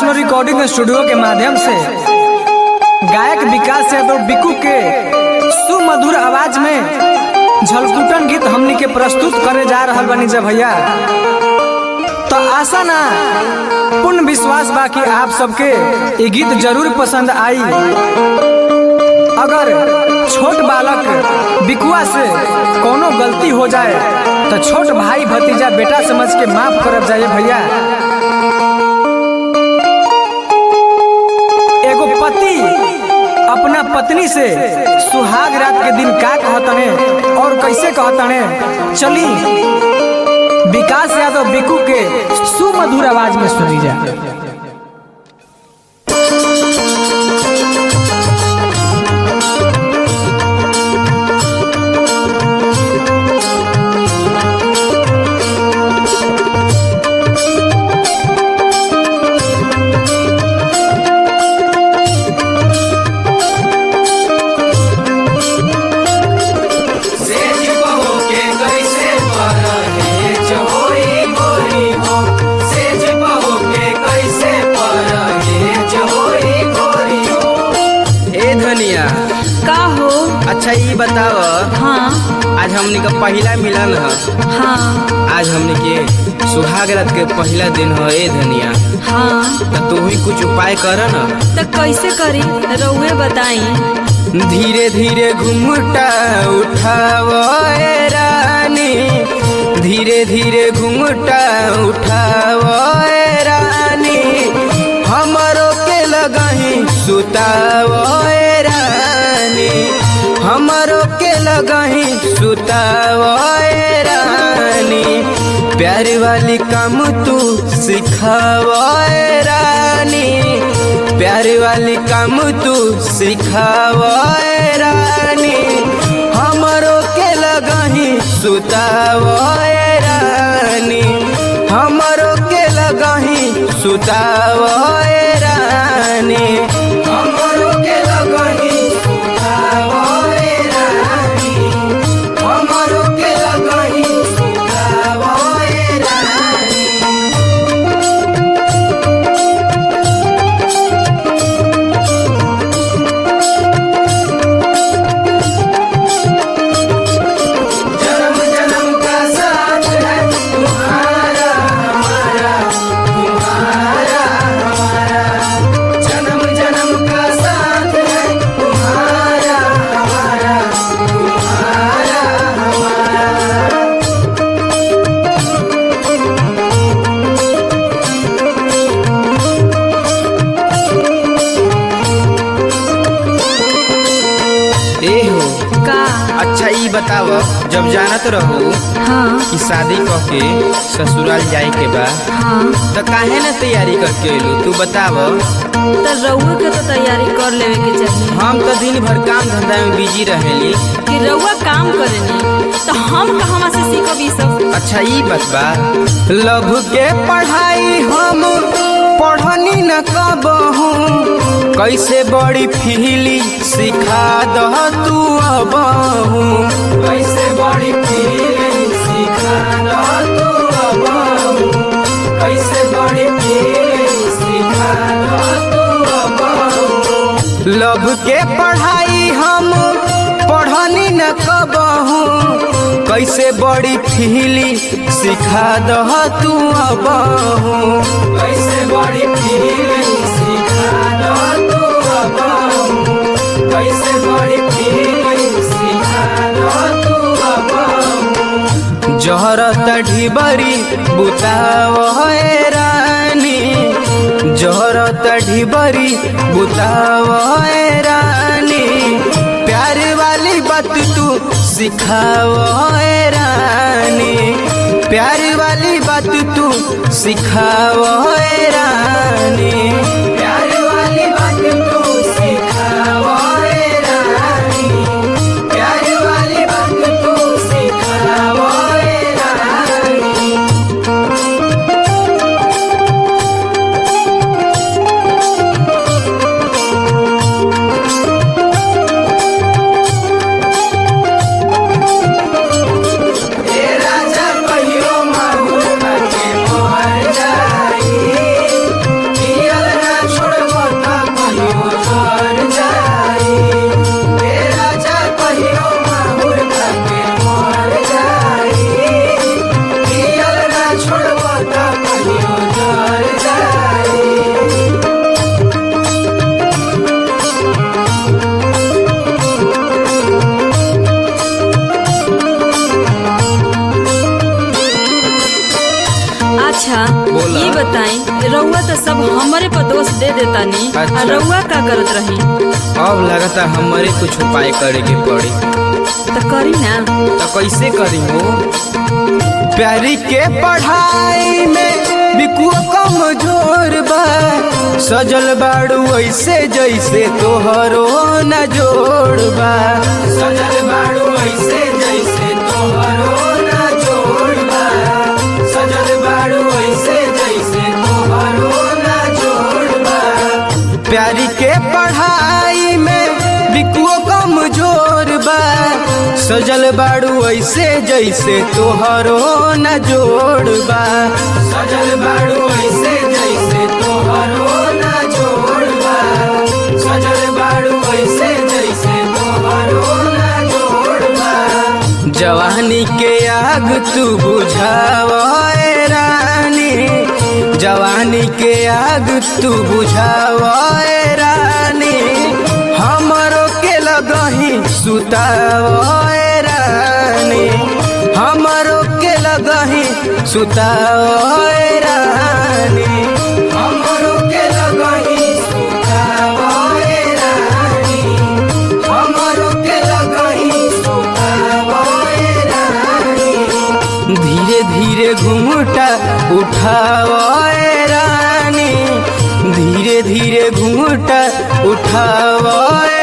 Vaishno recording studio के माध्यम से गायक विकास यादव बिकू के सुमधुर आवाज में झलकुटन गीत हमनी के प्रस्तुत करे जा रहल बानी जब भैया। तो आशा ना पूर्ण विश्वास बा कि आप सबके ये गीत जरूर पसंद आई। अगर छोट बालक बिकुआ से कोनो गलती हो जाए तो छोट भाई भतीजा बेटा समझ के माफ करब जाइए भैया। एगो पति अपना पत्नी से सुहाग रात के दिन का कहतने और कैसे कहतने, चली विकास यादव बिकू के सुमधुर आवाज में सुनी जाए। का हो? अच्छा ये बताव, हाँ आज हमने का पहला मिलन है। हाँ आज हमने के सुहाग रात के पहला दिन है। ए धनिया, हाँ तो तू ही कुछ उपाय कर न। तो कैसे करी रउए बताई। धीरे धीरे घुंघटा उठाव ए रानी, धीरे धीरे घुंघटा उठाव ए रानी, हमरो के लगही सुताव ए रानी, हमरो के लगही सुताव ए रानी, प्यार वाली काम तू सिखाव ए रानी, प्यार वाली काम तू सिखाव ए रानी, हमरो के लगही सुताव ए रानी, हमरो के लगही सुताव ए रानी, हमरो के लगही सुताव ए रानी, हमरो के लगही सुताव ए रानी। जन्म जन्म का साथ है तुम्हारा हमारा, तुम्हारा हमारा, जन्म जन्म का साथ है तुम्हारा हमारा, तुम्हारा हमारा। ए हो, का? अच्छा ये बताव, जब जानत रहो हाँ कि शादी कह के ससुराल जाए के बा, हाँ तो काहे ना तैयारी करके एलू? तू बताव। तो रउए के तो तैयारी कर लेवे के चाहिए। हम तो दिन भर काम धंधा में बिजी रहेली। कि रउआ काम करेनी तो हम कहवा से सीखब ई सब। अच्छा ये बतबा, लभ के पढ़ाई हम पढ़नी न कबहू, कैसे बड़ी फीली सिखा दह तू अबहू, कैसे बड़ी फीली सिखा दह तू अबहू, कैसे बड़ी फीली सिखा दह तू अबहू। लभ के पढ़ाई हम पढ़नी न कबहू, कैसे बड़ी फीली सिखा दह तू अबहू, कैसे बड़ी फीली सिखा दह तू अबहू, कैसे बड़ी फीली सिखा दह तू अबहू। जहरत ढिबरी बुताव ए रानी, जहरत ढिबरी बुताव ए रानी, प्यार वाली बात तू सिखाव ए रानी, प्यार वाली बात तू सिखाव ए रानी, प्यार वाली बात तू सिखाव ए रानी, प्यार वाली बात तू सिखाव ए रानी। राजा कहियो माहुर के मोहर जाई, सब हमरे पर दोष दे देता नी। अच्छा। रउआ का करत रही? अब लगता हमरे कुछ उपाय करे के पड़ी। तो करी ना। तो कैसे करी हो? प्यारी के पढ़ाई में बिकु कमजोर बा, सजल बाड़ू ऐसे जैसे तोहरो न जोड़ बा। सजल बाड़ू ऐसे जैसे तोहरो न जोड़ बा। सजल बाड़ू ऐसे जैसे तोहरो न जोड़ बा। प्यारी के पढ़ाई में बिकु कमजोर बा, सजल बाड़ू ऐसे जैसे तोहरो न जोड़ बा। सजल बाड़ू ऐसे जैसे तोहरो न जोड़ बा। सजल बाड़ू ऐसे जैसे तोहरो न जोड़ बा। जवानी के आग तू बुझावे रानी, जवानी के आग तू बुझावे रानी, हमरो के लगही सुतावे रानी, हमरो के लगही सुतावे रानी, हमरो के लगही सुतावे रानी, हमरो के लगही सुतावे रानी। धीरे धीरे घूंघटा उठावे रानी, धीरे धीरे घूंघटा उठावे